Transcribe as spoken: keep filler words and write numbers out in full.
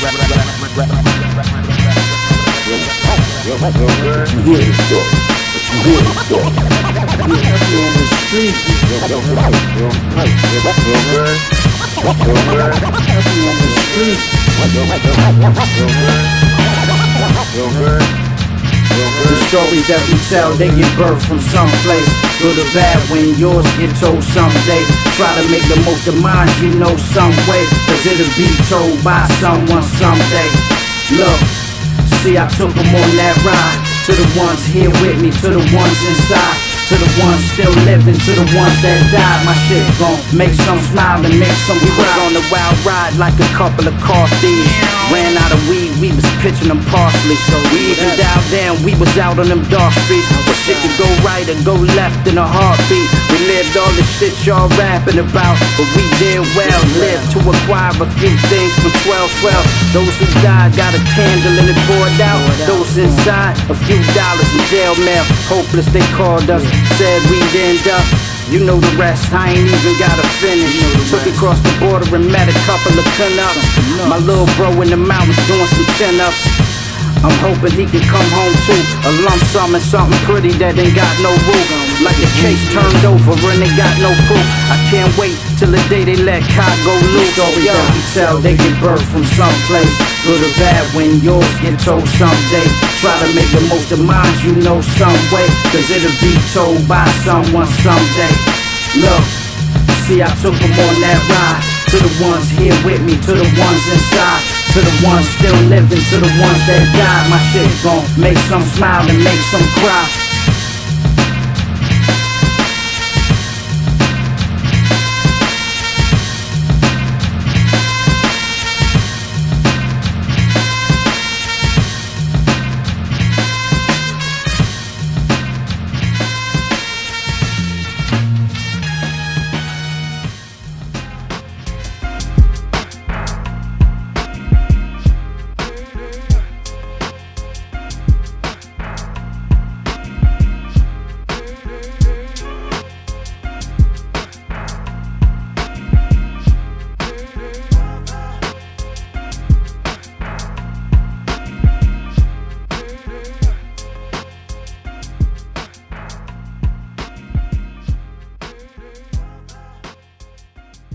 You hear this stuff. You hear this stuff. You happy on the street. Happy on the street. The stories that we tell, they get birthed from someplace. Good or bad when yours get told someday. Try to make the most of mine, you know, some way. Cause it'll be told by someone someday. Look, see I took them on that ride. To the ones here with me, to the ones inside. To the ones still living, to the ones that died. My shit gon' make some smile and make some cry. We was on the wild ride like a couple of car thieves. Ran out of weed, we was pitching them parsley. So we even dialed down, we was out on them dark streets. But shit could go right or go left in a heartbeat. We lived all the shit y'all rapping about, but we did well. Lived to acquire a few things from twelve twelve. Those who died got a candle and it poured out. Those inside, a few dollars in jail mail. Hopeless they called us, said we'd end up. You know the rest, I ain't even gotta finish. Took it across the border and met a couple of kun-ups. My little bro in the mountains doing some chin-ups. I'm hoping he can come home too. A lump sum and something pretty that ain't got no roof. Like a case turned over and they got no proof. I can't wait till the day they let Kai go loose. Stories that we tell, they get birthed from someplace. Good or bad when yours get told someday. Try to make the most of mine, you know, some way. Cause it'll be told by someone someday. Look, see I took them on that ride. To the ones here with me, to the ones inside. To the ones still living, to the ones that died. My shit gon' make some smile and make some cry.